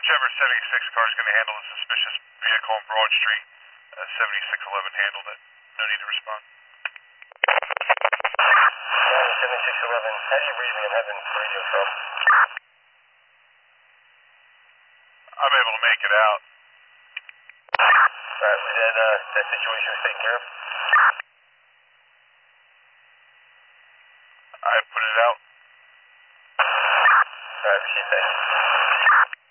Whichever 76 car is going to handle the suspicious vehicle on Broad Street, 7611 handled it. No need to respond. 7611, how do you read me? I'm having radio trouble. I'm able to make it out. Alright, was that situation was taken care of? I put it out. Alright, appreciate that.